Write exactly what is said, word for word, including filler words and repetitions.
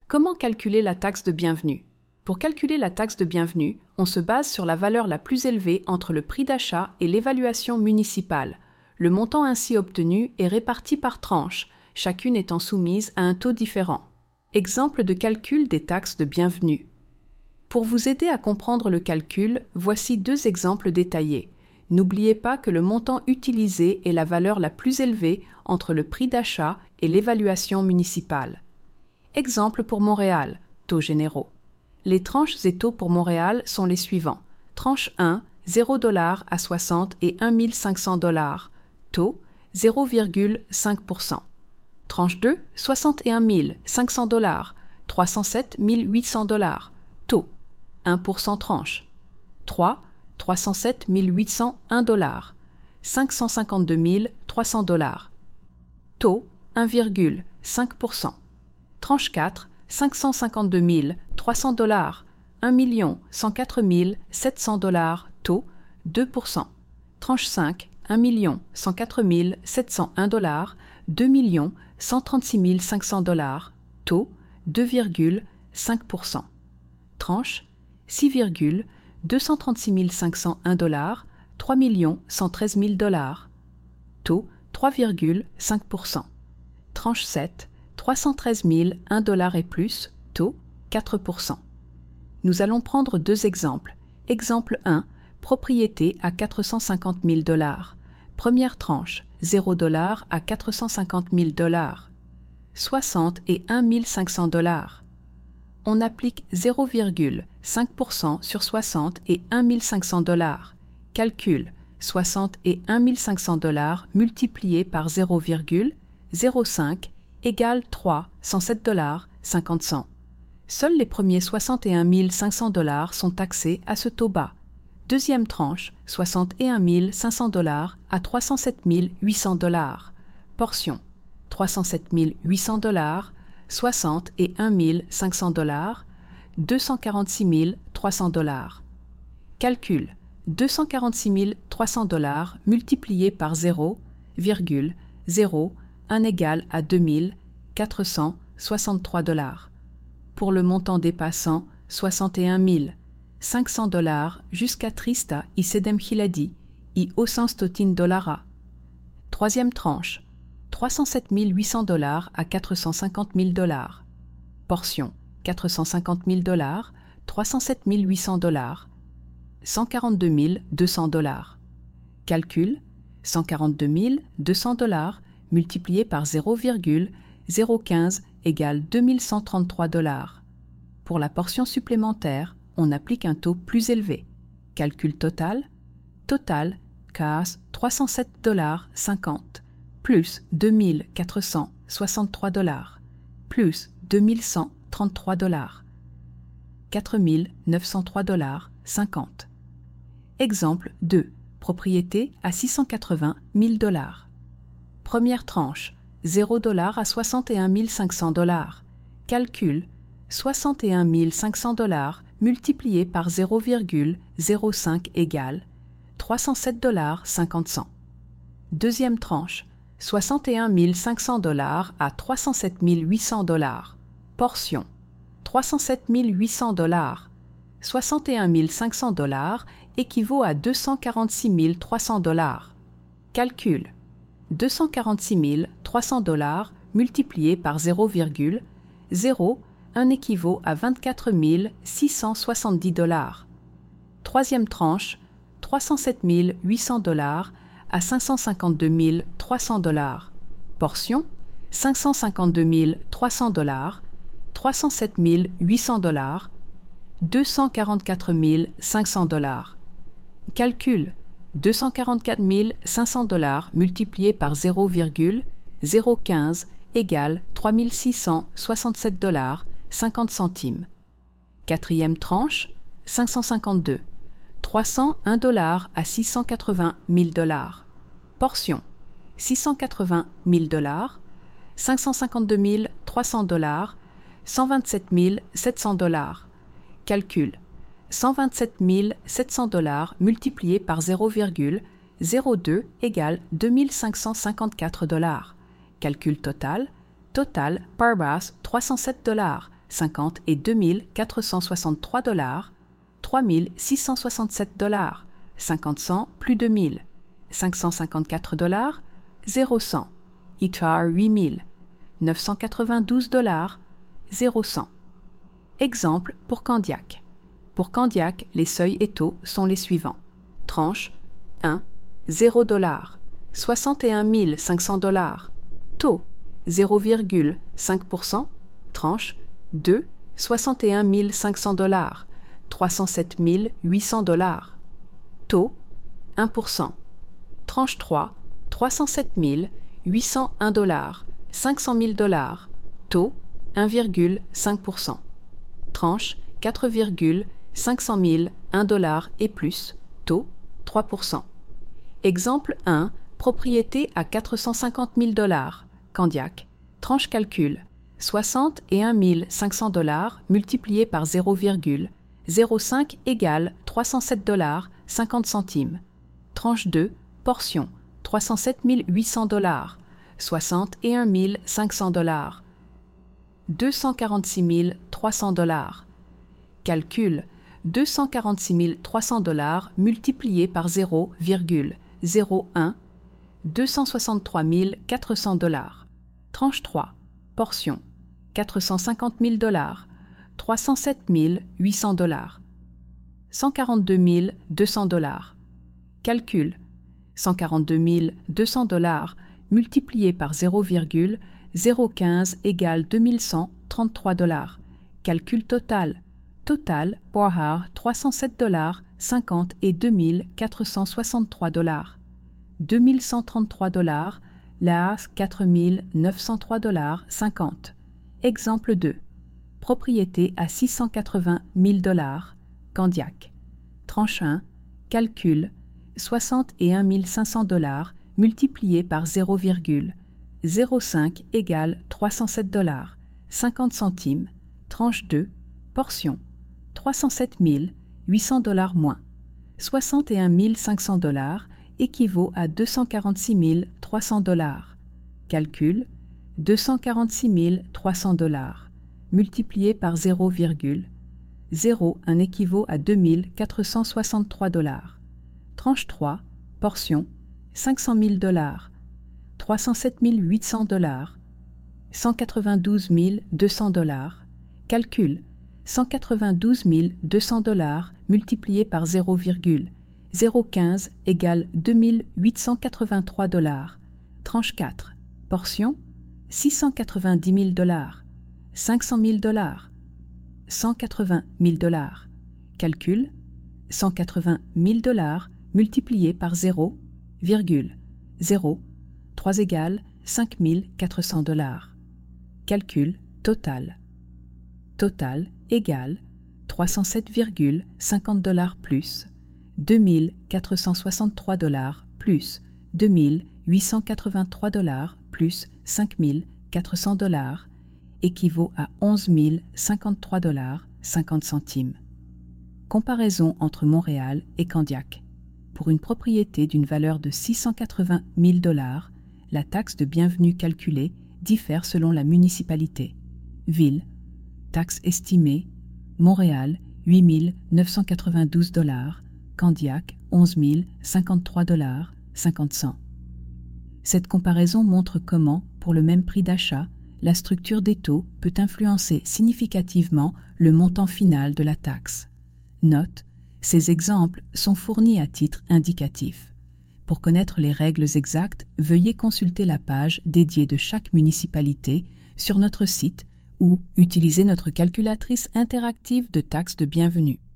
Comment calculer la taxe de bienvenue? Pour calculer la taxe de bienvenue, on se base sur la valeur la plus élevée entre le prix d'achat et l'évaluation municipale. Le montant ainsi obtenu est réparti par tranches, chacune étant soumise à un taux différent. Exemple de calcul des taxes de bienvenue. Pour vous aider à comprendre le calcul, voici deux exemples détaillés. N'oubliez pas que le montant utilisé est la valeur la plus élevée entre le prix d'achat et l'évaluation municipale. Exemple pour Montréal, taux généraux. Les tranches et taux pour Montréal sont les suivants. Tranche un, zéro dollars à soixante et un mille cinq cents dollars. Taux, zéro virgule cinq pour cent. Tranche deux, soixante et un mille cinq cents dollars. trois cent sept mille huit cents dollars. Taux, un pour cent tranche. trois, trois cent sept mille huit cent un dollars. cinq cent cinquante-deux mille trois cents dollars. Taux, un virgule cinq pour cent. Tranche quatre, cinq cent cinquante-deux mille trois cents dollars. un million cent quatre mille sept cents dollars. Taux, deux pour cent. Tranche cinq, un million cent quatre mille sept cent un dollars. deux millions cent trente-six mille cinq cents dollars. Taux, deux virgule cinq pour cent. Tranche, six, deux cent trente-six mille cinq cent un dollars. trois millions cent treize mille dollars. Taux, trois virgule cinq pour cent. Tranche sept, trois cent treize mille un dollar et plus. Taux, quatre pour cent. Nous allons prendre deux exemples. Exemple un, propriété à quatre cent cinquante mille dollars. Première tranche, zéro dollars à quatre cent cinquante mille dollars. soixante et un mille cinq cents dollars. On applique zéro virgule cinq pour cent sur soixante et un mille cinq cents dollars. Calcul soixante et un mille cinq cents dollars multiplié par zéro virgule zéro cinq égale trois cent sept dollars cinquante cents. Seuls les premiers soixante et un mille cinq cents dollars sont taxés à ce taux bas. Deuxième tranche, soixante et un mille cinq cents dollars à trois cent sept mille huit cents dollars. Portion, trois cent sept mille huit cents dollars, soixante et un mille cinq cents dollars, deux cent quarante-six mille trois cents dollars. Calcul, deux cent quarante-six mille trois cents dollars multiplié par zéro virgule zéro un égale à deux mille quatre cent soixante-trois dollars. Pour le montant dépassant soixante et un mille cinq cents dollars jusqu'à trista i sedem hiladi i osamstotin dollara. Troisième tranche, trois cent sept mille huit cents dollars à quatre cent cinquante mille dollars. Portion, quatre cent cinquante mille dollars, trois cent sept mille huit cents dollars, cent quarante-deux mille deux cents dollars. Calcul, cent quarante-deux mille deux cents dollars multiplié par zéro virgule zéro quinze égale deux mille cent trente-trois dollars. Pour la portion supplémentaire, on applique un taux plus élevé. Calcul total. Total, cas trois cent sept dollars cinquante, plus deux mille quatre cent soixante-trois dollars, plus deux mille cent trente-trois dollars, quatre mille neuf cent trois dollars cinquante. Exemple deux. Propriété à six cent quatre-vingt mille dollars. Première tranche, zéro dollars à soixante et un mille cinq cents dollars. Calcul, soixante et un mille cinq cents dollars multiplié par zéro virgule zéro cinq égale trois cent sept dollars cinquante cents. Deuxième tranche, soixante et un mille cinq cents dollars à trois cent sept mille huit cents dollars. Portion, trois cent sept mille huit cents dollars. soixante et un mille cinq cents dollars équivaut à deux cent quarante-six mille trois cents dollars. Calcul, deux cent quarante-six mille trois cents dollars multiplié par zéro virgule zéro un équivaut à vingt-quatre mille six cent soixante-dix dollars. Troisième tranche, trois cent sept mille huit cents dollars à cinq cent cinquante-deux mille trois cents dollars. Portion, cinq cent cinquante-deux mille trois cents dollars, trois cent sept mille huit cents dollars, deux cent quarante-quatre mille cinq cents dollars. Calcul, deux cent quarante-quatre mille cinq cents dollars multiplié par zéro virgule zéro quinze égale trois mille six cent soixante-sept dollars cinquante centimes. Quatrième tranche, cinq cent cinquante-deux. trois cent un dollars à six cent quatre-vingt mille dollars. Portion, six cent quatre-vingt mille dollars, cinq cent cinquante-deux mille trois cents dollars, cent vingt-sept mille sept cents dollars. Calcul, cent vingt-sept mille sept cents dollars multiplié par zéro virgule zéro deux égale deux mille cinq cent cinquante-quatre dollars. Calcul total, total par basse trois cent sept dollars, cinquante et deux mille quatre cent soixante-trois dollars, trois mille six cent soixante-sept dollars, cinquante cents plus de mille, cinq cent cinquante-quatre dollars, zéro cent, I T A R huit mille, neuf cent quatre-vingt-douze dollars, zéro cent. Exemple pour Candiac. Pour Candiac, les seuils et taux sont les suivants. Tranche un, zéro dollars, soixante et un mille cinq cents dollars. Taux zéro virgule cinq pour cent. Tranche deux, soixante et un mille cinq cents dollars, trois cent sept mille huit cents dollars. Taux un pour cent. Tranche trois, trois cent sept mille huit cent un dollars, cinq cent mille dollars. Taux un virgule cinq pour cent. Tranche quatre virgule cinq cent mille un dollar et plus. Taux trois pour cent. Exemple un, propriété à quatre cent cinquante mille dollars. Candiac. Tranche calcul. soixante et un mille cinq cents dollars multiplié par zéro virgule zéro cinq égale trois cent sept dollars cinquante centimes. Tranche deux, portion. trois cent sept mille huit cents dollars. soixante et un mille cinq cents dollars. deux cent quarante-six mille trois cents dollars. Calcul. deux cent quarante-six mille trois cents dollars multiplié par zéro virgule zéro un, deux cent soixante-trois mille quatre cents dollars. Tranche trois, portion, quatre cent cinquante mille dollars, trois cent sept mille huit cents dollars. cent quarante-deux mille deux cents dollars. Calcul, cent quarante-deux mille deux cents dollars multiplié par zéro virgule zéro quinze égale deux mille cent trente-trois dollars. Calcul total. Total, Bohar, trois cent sept dollars cinquante et deux mille quatre cent soixante-trois dollars. deux mille cent trente-trois dollars, Laas quatre mille neuf cent trois dollars cinquante. Exemple deux. Propriété à six cent quatre-vingt mille dollars. Candiac. Tranche un. Calcul. soixante et un mille cinq cents dollars multiplié par zéro virgule zéro cinq égale trois cent sept dollars. cinquante centimes. Tranche deux. Portion. trois cent sept mille huit cents dollars moins. soixante et un mille cinq cents dollars équivaut à deux cent quarante-six mille trois cents dollars. Calcul. deux cent quarante-six mille trois cents dollars multiplié par zéro virgule zéro un équivaut à deux mille quatre cent soixante-trois dollars. Tranche trois, portion, cinq cent mille dollars, trois cent sept mille huit cents dollars, cent quatre-vingt-douze mille deux cents dollars. Calcul. cent quatre-vingt-douze mille deux cents dollars multiplié par zéro virgule zéro quinze égale deux mille huit cent quatre-vingt-trois dollars. Tranche quatre. Portion, six cent quatre-vingt-dix mille dollars, cinq cent mille dollars, cent quatre-vingt mille dollars. Calcul, cent quatre-vingt mille dollars multiplié par zéro virgule zéro trois égale cinq mille quatre cents dollars. Calcul total. Total égale trois cent sept virgule cinquante dollars plus deux mille quatre cent soixante-trois dollars plus deux mille huit cent quatre-vingt-trois dollars plus cinq mille quatre cents dollars équivaut à onze mille cinquante-trois dollars cinquante centimes. Comparaison entre Montréal et Candiac. Pour une propriété d'une valeur de six cent quatre-vingt mille dollars, la taxe de bienvenue calculée diffère selon la municipalité. Ville, taxe estimée, Montréal, huit mille neuf cent quatre-vingt-douze dollars, Candiac, onze mille cinquante-trois dollars cinquante cents. Cette comparaison montre comment, pour le même prix d'achat, la structure des taux peut influencer significativement le montant final de la taxe. Note, ces exemples sont fournis à titre indicatif. Pour connaître les règles exactes, veuillez consulter la page dédiée de chaque municipalité sur notre site ou utiliser notre calculatrice interactive de taxes de bienvenue.